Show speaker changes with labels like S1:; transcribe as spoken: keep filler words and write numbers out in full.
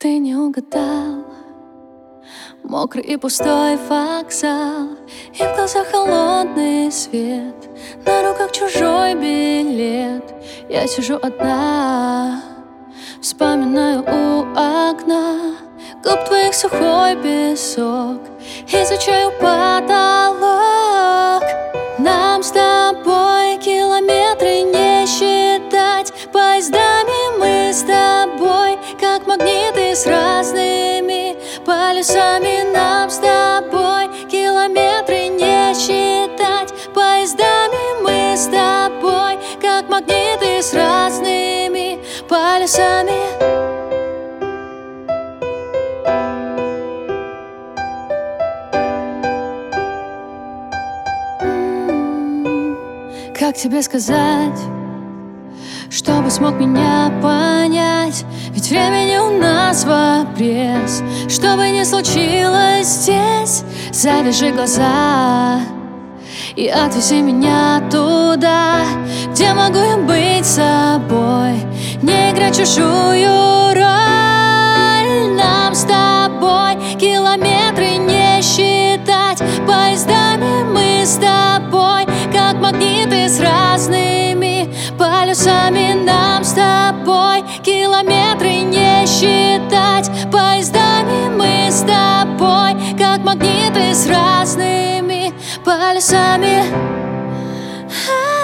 S1: Ты не угадал, мокрый и пустой вокзал, и в глазах холодный свет, на руках чужой билет. Я сижу одна, вспоминаю у окна губ твоих сухой песок, изучаю потолок. Нам с тобой километры не считать, поездами мы с тобой как магниты с разными полюсами. Нам с тобой километры не считать, поездами мы с тобой как магниты с разными полюсами. Как тебе сказать, чтобы смог меня понять? Ведь времени у нас в обрез. Что бы ни случилось здесь, завяжи глаза и отвези меня туда, где могу я быть собой, не играть чужую роль. Нам с тобой километры не считать, поездами мы с тобой как магниты с разными полюсами. Нам с тобой километры не считать, поездами мы с тобой как магниты с разными полюсами.